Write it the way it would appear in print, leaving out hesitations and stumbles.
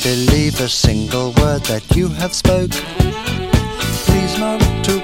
believe a single word that you have spoke. Please not to